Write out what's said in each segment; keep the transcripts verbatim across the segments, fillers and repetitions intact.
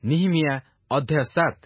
ନିହିମିଆ ଅଧ୍ୟାୟ ସାତ।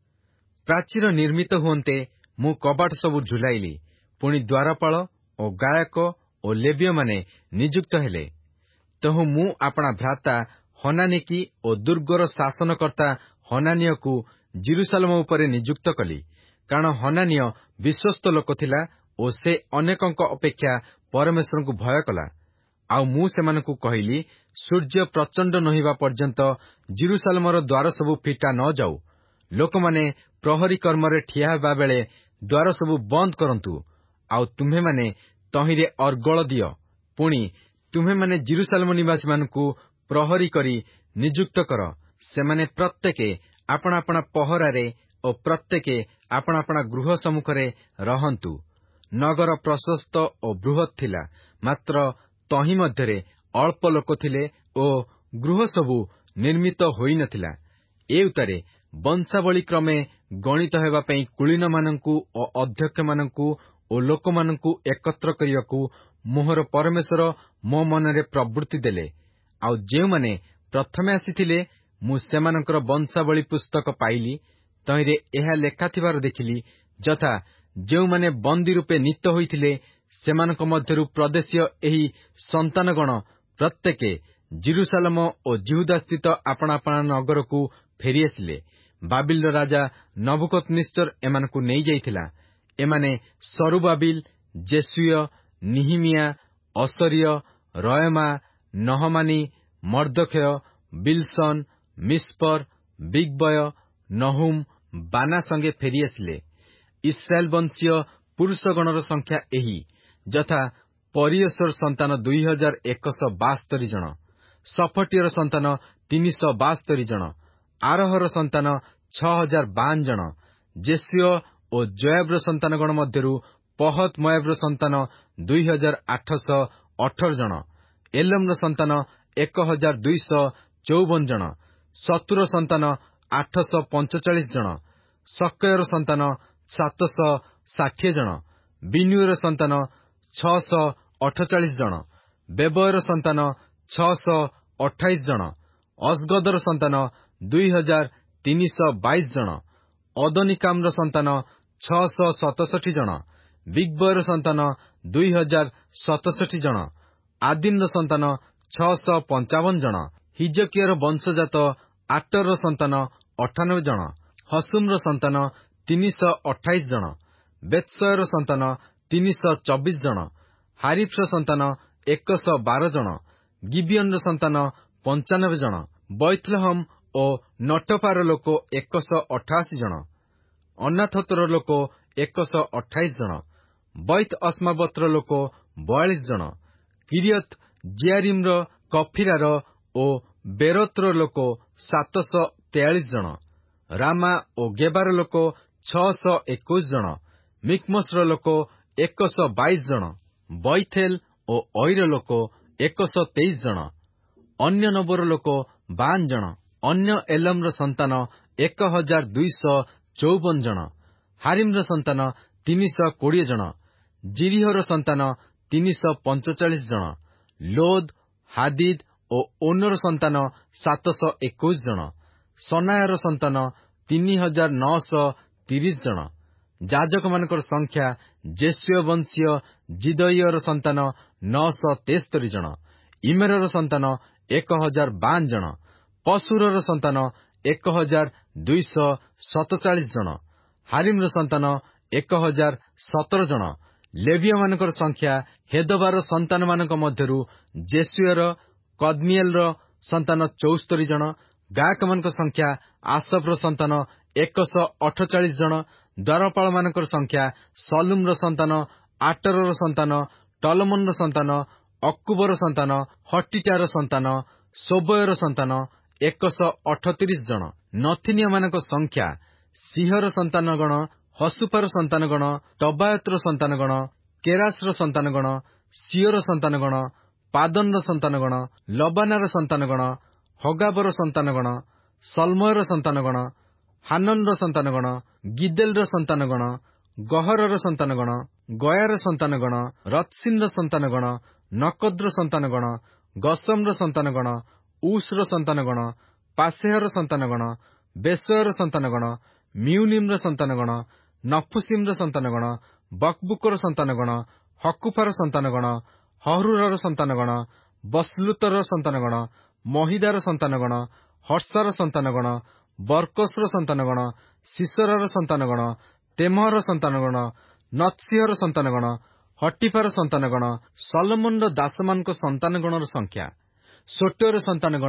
ପ୍ରାଚୀର ନିର୍ମିତ ହୁଅନ୍ତେ ମୁଁ କବାଟ ସବୁ ଝୁଲାଇଲି। ପୁଣି ଦ୍ୱାରପାଳ ଓ ଗାୟକ ଓ ଲେବୀୟମାନେ ନିଯୁକ୍ତ ହେଲେ। ତହୁ ମୁଁ ଆପଣା ଭ୍ରାତା ହନାନିକି ଓ ଦୁର୍ଗର ଶାସନକର୍ତ୍ତା ହନାନିୟକୁ ଜିରୁସାଲେମ ଉପରେ ନିଯୁକ୍ତ କଲି। କାରଣ ହନାନିୟ ବିଶ୍ୱସ୍ତ ଲୋକ ଥିଲା ଓ ସେ ଅନେକଙ୍କ ଅପେକ୍ଷା ପରମେଶ୍ୱରଙ୍କୁ ଭୟ କଲା। ଆଉ ମୁଁ ସେମାନଙ୍କୁ କହିଲି, ସୂର୍ଯ୍ୟ ପ୍ରଚଣ୍ଡ ନୋହିବା ପର୍ଯ୍ୟନ୍ତ ଜିରୁସାଲେମର ଦ୍ୱାର ସବୁ ଫିଟା ନ ଯାଉ। ଲୋକମାନେ ପ୍ରହରୀ କର୍ମରେ ଠିଆ ହେବା ବେଳେ ଦ୍ୱାର ସବୁ ବନ୍ଦ କରନ୍ତୁ। ଆଉ ତୁମ୍ଭେମାନେ ତହିଁରେ ଅର୍ଗଳ ଦିଅ। ପୁଣି ତୁମ୍ଭେମାନେ ଜିରୁସାଲେମ ନିବାସୀମାନଙ୍କୁ ପ୍ରହରୀ କରି ନିଯୁକ୍ତ କର। ସେମାନେ ପ୍ରତ୍ୟେକେ ଆପଣା ଆପଣା ପହରାରେ ଓ ପ୍ରତ୍ୟେକେ ଆପଣା ଆପଣା ଗୃହ ସମ୍ମୁଖରେ ରହନ୍ତୁ। ନଗର ପ୍ରଶସ୍ତ ଓ ବୃହତ୍ ଥିଲା, ମାତ୍ର ତହିଁ ମଧ୍ୟରେ ଅଳ୍ପ ଲୋକ ଥିଲେ ଓ ଗୃହ ସବୁ ନିର୍ମିତ ହୋଇନଥିଲା। ଏ ଉତ୍ତାରେ ବଂଶାବଳୀ କ୍ରମେ ଗଣିତ ହେବା ପାଇଁ କୁଳୀନମାନଙ୍କୁ ଓ ଅଧ୍ୟକ୍ଷମାନଙ୍କୁ ଓ ଲୋକମାନଙ୍କୁ ଏକତ୍ର କରିବାକୁ ମୋହର ପରମେଶ୍ୱର ମୋ ମନରେ ପ୍ରବୃତ୍ତି ଦେଲେ। ଆଉ ଯେଉଁମାନେ ପ୍ରଥମେ ଆସିଥିଲେ, ମୁଁ ସେମାନଙ୍କର ବଂଶାବଳୀ ପୁସ୍ତକ ପାଇଲି। ତହିଁରେ ଏହା ଲେଖାଥିବାର ଦେଖିଲି, ଯଥା ଯେଉଁମାନେ ବନ୍ଦୀ ରୂପେ ନୀତ ହୋଇଥିଲେ, ସେମାନଙ୍କ ମଧ୍ୟରୁ ପ୍ରଦେଶୀୟ ଏହି ସନ୍ତାନଗଣ ପ୍ରତ୍ୟେକେ ଜିରୁସାଲେମ ଓ ଯିହୁଦାସ୍ଥିତ ଆପଣା ଆପଣା ନଗରକୁ ଫେରିଆସିଲେ। ବାବିଲର ରାଜା ନବୁକଦ୍ନେସର ଏମାନଙ୍କୁ ନେଇଯାଇଥିଲା। ଏମାନେ ସରୁବାବିଲ, ଜେସୁୟ, ନିହିମିଆ, ଅସରିୟ, ରୟମା, ନହମାନୀ, ମର୍ଦ୍ଦୋଖେୟ, ବିଲସନ, ମିସ୍ପର, ବିଗବୟ, ନହୁମ, ବାନା ସଙ୍ଗେ ଫେରିଆସିଲେ। ଇସ୍ରାଏଲ ବଂଶୀୟ ପୁରୁଷଗଣର ସଂଖ୍ୟା ଏହି, ଯଥା ପରିୟେଶର ସନ୍ତାନ ଦୁଇ ହଜାର ଏକଶହ ବାସ୍ତରୀ ଜଣ, ସଫଟିୟର ସନ୍ତାନ ତିନିଶହ ବାସ୍ତରୀ ଜଣ, ଆରହର ସନ୍ତାନ ଛଅ ହଜାର ବାଉନ ଜଣ। ଜେସୁୟ ଓ ଜୋୟାବର ସନ୍ତାନଗଣ ମଧ୍ୟରୁ ପହତ ମୋୟାବର ସନ୍ତାନ ଦୁଇ ହଜାର ଆଠଶହ ଅଠର ଜଣ, ଏଲମର ସନ୍ତାନ ଏକ ହଜାର ଦୁଇଶହ ଚଉବନ ଜଣ, ସତୁର ସନ୍ତାନ ଆଠଶହ ପଞ୍ଚଚାଳିଶ ଜଣ, ସକୟର ସନ୍ତାନ ସାତଶହ ଷାଠିଏ ଜଣ, ବିନୁୟର ସନ୍ତାନ ଛଅଶହ ଅଠଚାଳିଶ ଜଣ, ବେବୟର ସନ୍ତାନ ଛଅଶହ ଅଠାଇଶ ଜଣ, ଅସଗଦର ସନ୍ତାନ ଦୁଇ ହଜାର ତିନିଶହ ବାଇଶ ଜଣ, ଅଦନିକାମର ସନ୍ତାନ ଛଅଶହ ସତଷଠି ଜଣ, ବିଗବୟର ସନ୍ତାନ ଦୁଇ ହଜାର ସତଷଠି ଜଣ, ଆଦିନର ସନ୍ତାନ ଛଅଶହ ପଞ୍ଚାବନ ଜଣ, ହିଜକିୟର ବଂଶଜାତ ଆଟରର ସନ୍ତାନ ଅଠାନବେ ଜଣ, ହସୁମର ସନ୍ତାନ ତିନିଶହ ଅଠାଇଶ ଜଣ, ବେତ୍ସୟର ସନ୍ତାନ ତିନିଶହ ଚବିଶ ଜଣ, ହାରିଫର ସନ୍ତାନ ଏକଶହ ବାର ଜଣ, ଗିବିଅନର ସନ୍ତାନ ପଞ୍ଚାନବେ ଜଣ, ବୈଥଲହମ ଓ ନଟପାର ଲୋକ ଏକଶହ ଅଠାଅଶୀ ଜଣ, ଅନାଥୋତର ଲୋକ ଏକଶହ ଅଠାଇଶ ଜଣ, ବୈତ ଅସ୍ମାବତ୍ର ଲୋକ ବୟାଳିଶ ଜଣ, କିରିୟତ ଜିଆରିମର, କଫିରାର ଓ ବେରୋତର ଲୋକ ସାତଶହ ତେୟାଳିଶ ଜଣ, ରାମା ଓ ଗେବାର ଲୋକ ଛଅଶହ ଏକୋଇଶ ଜଣ, ମିକ୍ମସର ଲୋକ ଏକଶହ ବାଇଶ ଜଣ, ବୈଥେଲ ଓ ଅଇର ଲୋକ ଏକଶହ ତେଇଶ ଜଣ, ଅନ୍ୟ ନବର ଲୋକ ବାଉନ ଜଣ, ଅନ୍ୟ ଏଲମର ସନ୍ତାନ ଏକ ହଜାର ଦୁଇଶହ ଚଉବନ ଜଣ, ହାରିମର ସନ୍ତାନ ତିନିଶହ କୋଡ଼ିଏ ଜଣ, ଜିରିହର ସନ୍ତାନ ତିନିଶହ ପଞ୍ଚଚାଳିଶ ଜଣ, ଲୋଦ, ହାଦିଦ ଓ ଓନର ସନ୍ତାନ ସାତଶହ ଏକୋଇଶ ଜଣ, ସନାୟର ସନ୍ତାନ ତିନି ହଜାର ନଅଶହ ତିରିଶ ଜଣ। ଯାଜକମାନଙ୍କର ସଂଖ୍ୟା ଜେସୁୟ ବଂଶୀୟ ଜିଦଇର ସନ୍ତାନ ନଅଶହ ତେସ୍ତରୀ ଜଣ, ଇମେରର ସନ୍ତାନ ଏକ ହଜାର ବାଉନ ଜଣ, ପଶୁରର ସନ୍ତାନ ଏକ ହଜାର ଦୁଇଶହ ସତଚାଳିଶ ଜଣ, ହାରିମର ସନ୍ତାନ ଏକ ହଜାର ସତର ଜଣ। ଲେବୀୟମାନଙ୍କର ସଂଖ୍ୟା ହେଦବାର ସନ୍ତାନମାନଙ୍କ ମଧ୍ୟରୁ ଜେସୁୟର, କଦ୍ମିଏଲର ସନ୍ତାନ ଚଉସ୍ତରୀ ଜଣ। ଗାୟକମାନଙ୍କ ସଂଖ୍ୟା ଆସଫର ସନ୍ତାନ ଏକଶହ ଅଠଚାଳିଶ ଜଣ। ଦ୍ୱାରପାଳମାନଙ୍କର ସଂଖ୍ୟା ସଲୁମର ସନ୍ତାନ, ଆଟରର ସନ୍ତାନ, ଟଲମନର ସନ୍ତାନ, ଅକ୍କୁବର ସନ୍ତାନ, ହଟିଟାର ସନ୍ତାନ, ଶୋବୟର ସନ୍ତାନ ଏକଶହ ଅଠତିରିଶ ଜଣ। ନଥିନିୟମାନଙ୍କ ସଂଖ୍ୟା ସିହର ସନ୍ତାନଗଣ, ହସୁଫାର ସନ୍ତାନଗଣ, ଟବାୟତର ସନ୍ତାନଗଣ, କେରାସର ସନ୍ତାନଗଣ, ସିଓର ସନ୍ତାନଗଣ, ପାଦନର ସନ୍ତାନଗଣ, ଲବାନାର ସନ୍ତାନଗଣ, ହଗାବର ସନ୍ତାନଗଣ, ସଲମୟର ସନ୍ତାନଗଣ, ହାନନର ସନ୍ତାନଗଣ, ଗିଦେଲର ସନ୍ତାନଗଣ, ଗହରର ସନ୍ତାନଗଣ, ଗୟାର ସନ୍ତାନଗଣ, ରତ୍ସିନର ସନ୍ତାନଗଣ, ନକଦର ସନ୍ତାନଗଣ, ଗସମର ସନ୍ତାନଗଣ, ଉସର ସନ୍ତାନଗଣ, ପାସେହର ସନ୍ତାନଗଣ, ବେସୟର ସନ୍ତାନଗଣ, ମିଉନିମ୍ର ସନ୍ତାନଗଣ, ନଫୁସିମ୍ର ସନ୍ତାନଗଣ, ବକବୁକର ସନ୍ତାନଗଣ, ହକୁଫାର ସନ୍ତାନଗଣ, ହରୁରର ସନ୍ତାନଗଣ, ବସ୍ଲୁତର ସନ୍ତାନଗଣ, ମହିଦାର ସନ୍ତାନଗଣ, ହର୍ଷାର ସନ୍ତାନଗଣ, ବରକୋସର ସନ୍ତାନଗଣ, ସିସରର ସନ୍ତାନଗଣ, ତେମହର ସନ୍ତାନଗଣ, ନତ୍ସିହର ସନ୍ତାନଗଣ, ହଟିଫାର ସନ୍ତାନଗଣ। ସଲୋମନର ଦାସମାନଙ୍କ ସନ୍ତାନଗଣର ସଂଖ୍ୟା। ସୋଟର ସନ୍ତାନଗଣ,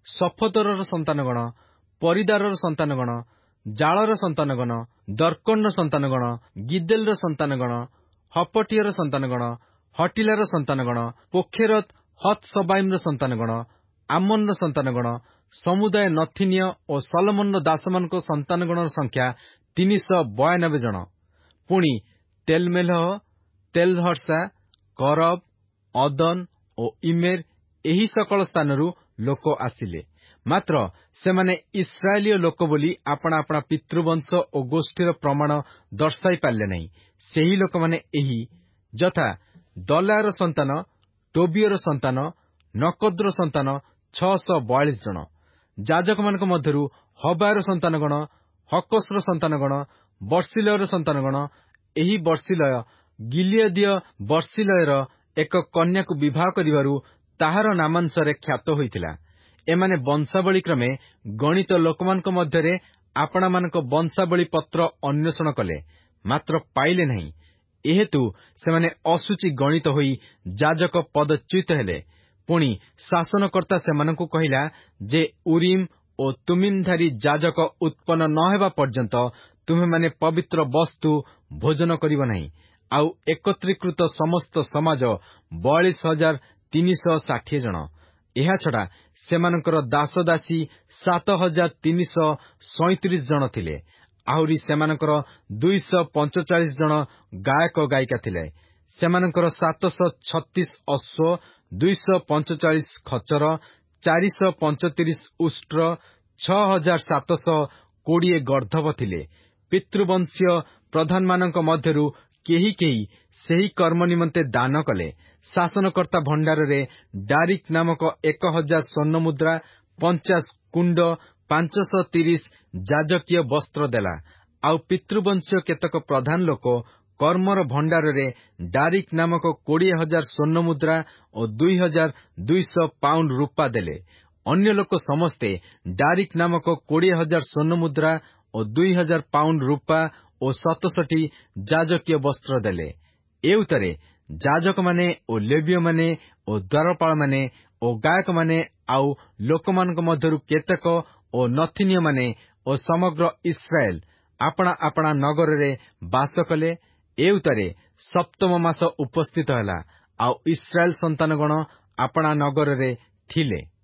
ସଫତରର ସନ୍ତାନଗଣ, ପରିଦାରର ସନ୍ତାନଗଣ, ଜାଳର ସନ୍ତାନଗଣ, ଦର୍କନର ସନ୍ତାନଗଣ, ଗିଦେଲର ସନ୍ତାନଗଣ, ହପଟିୟର ସନ୍ତାନଗଣ, ହଟିଲାର ସନ୍ତାନଗଣ, ପୋଖେରତ ହତ୍ସବାଇମର ସନ୍ତାନଗଣ, ଆମନର ସନ୍ତାନଗଣ। ସମୁଦାୟ ନଥିନୀୟ ଓ ସଲୋମନର ଦାସମାନଙ୍କ ସନ୍ତାନଗଣର ସଂଖ୍ୟା ତିନିଶହ ବୟାନବେ ଜଣ। ପୁଣି ତେଲମେଲହ, ତେଲହର୍ଷା, କରବ, ଅଦନ ଓ ଇମେର ଏହି ସକଳ ସ୍ଥାନରୁ ଲୋକ ଆସିଲେ। ମାତ୍ର ସେମାନେ ଇସ୍ରାଏଲୀୟ ଲୋକ ବୋଲି ଆପଣା ଆପଣା ପିତୃବଂଶ ଓ ଗୋଷ୍ଠୀର ପ୍ରମାଣ ଦର୍ଶାଇ ପାରିଲେ ନାହିଁ। ସେହି ଲୋକମାନେ ଏହି ଯଥା ଦଲାୟର ସନ୍ତାନ, ଟୋବିୟର ସନ୍ତାନ, ନକଦର ସନ୍ତାନ ଛଅଶହ ବୟାଳିଶ ଜଣ। ଯାଜକମାନଙ୍କ ମଧ୍ୟରୁ ହବାୟର ସନ୍ତାନଗଣ, ହକସର ସନ୍ତାନଗଣ, ବର୍ଷିଲୟର ସନ୍ତାନଗଣ। ଏହି ବର୍ଷିଲୟ ଗିଲିୟଦୀୟ ବର୍ଷିଲୟର ଏକ କନ୍ୟାକୁ ବିବାହ କରିବାରୁ ତାହାର ନାମାଂଶରେ ଖ୍ୟାତ ହୋଇଥିଲା। ଏମାନେ ବଂଶାବଳୀ କ୍ରମେ ଗଣିତ ଲୋକମାନଙ୍କ ମଧ୍ୟରେ ଆପଣାମାନଙ୍କ ବଂଶାବଳୀ ପତ୍ର ଅନ୍ୱେଷଣ କଲେ, ମାତ୍ର ପାଇଲେ ନାହିଁ। ଏହେତୁ ସେମାନେ ଅଶୁଚି ଗଣିତ ହୋଇ ଯାଜକ ପଦଚ୍ୟୁତ ହେଲେ। ପୁଣି ଶାସନକର୍ତ୍ତା ସେମାନଙ୍କୁ କହିଲା ଯେ ଉରିମ୍ ଓ ତୁମିମ୍ଧାରୀ ଯାଜକ ଉତ୍ପନ୍ନ ନ ହେବା ପର୍ଯ୍ୟନ୍ତ ତୁମେମାନେ ପବିତ୍ର ବସ୍ତୁ ଭୋଜନ କରିବ ନାହିଁ। ଆଉ ଏକତ୍ରୀକୃତ ସମସ୍ତ ସମାଜ ବୟାଳିଶ ହଜାର ତିନିଶହ ଷାଠିଏ ଜଣ। ଏହାଛଡ଼ା ସେମାନଙ୍କର ଦାସଦାସୀ ସାତ ହଜାର ତିନିଶହ ସଇଁତିରିଶ ଜଣ ଥିଲେ। ଆହୁରି ସେମାନଙ୍କର ଦୁଇଶହ ପଞ୍ଚଚାଳିଶ ଜଣ ଗାୟକ ଗାୟିକା ଥିଲେ। ସେମାନଙ୍କର ସାତଶହ ଛତିଶ ଅଶ୍ୱ, ଦୁଇଶହ ପଞ୍ଚଚାଳିଶ ଖଚର, ଚାରିଶହ ପଞ୍ଚତିରିଶ ଉଷ୍ଟ୍ର, ଛଅ ହଜାର ସାତଶହ କୋଡ଼ିଏ ଗର୍ଦ୍ଧବ ଥିଲେ। ପିତୃବଂଶୀୟ ପ୍ରଧାନମାନଙ୍କ ମଧ୍ୟରୁ କେହି କେହି ସେହି କର୍ମ ନିମନ୍ତେ ଦାନ କଲେ। ଶାସନକର୍ତ୍ତା ଭଣ୍ଡାରରେ ଡାରିକ୍ ନାମକ ଏକ ହଜାର ସ୍ୱର୍ଣ୍ଣମୁଦ୍ରା, ପଞ୍ଚାଶ କୁଣ୍ଡ, ପାଞ୍ଚଶହ ତିରିଶ ଯାଜକୀୟ ବସ୍ତ୍ର ଦେଲା। ଆଉ ପିତୃବଂଶୀୟ କେତେକ ପ୍ରଧାନ ଲୋକ କର୍ମର ଭଣ୍ଡାରରେ ଡାରିକ୍ ନାମକ କୋଡ଼ିଏ ହଜାର ସ୍ୱର୍ଣ୍ଣମୁଦ୍ରା ଓ ଦୁଇ ହଜାର ଦୁଇଶହ ପାଉଣ୍ଡ ରୂପା ଦେଲେ। ଅନ୍ୟ ଲୋକ ସମସ୍ତେ ଡାରିକ୍ ନାମକ କୋଡ଼ିଏ ହଜାର ସ୍ୱର୍ଣ୍ଣମୁଦ୍ରା ଓ ଦୁଇ ହଜାର ପାଉଣ୍ଡ ରୂପା ଓ ସତଷଠି ଯାଜକୀୟ ବସ୍ତ୍ର ଦେଲେ। ଏଉତରେ ଯାଜକମାନେ ଓ ଲେବୀୟମାନେ ଓ ଦ୍ୱାରପାଳମାନେ ଓ ଗାୟକମାନେ ଆଉ ଲୋକମାନଙ୍କ ମଧ୍ୟରୁ କେତେକ ଓ ନଥିନୀୟମାନେ ଓ ସମଗ୍ର ଇସ୍ରାଏଲ ଆପଣା ଆପଣା ନଗରରେ ବାସ କଲେ। ଏଉତରେ ସପ୍ତମ ମାସ ଉପସ୍ଥିତ ହେଲା, ଆଉ ଇସ୍ରାଏଲ ସନ୍ତାନଗଣ ଆପଣା ନଗରରେ ଥିଲେ।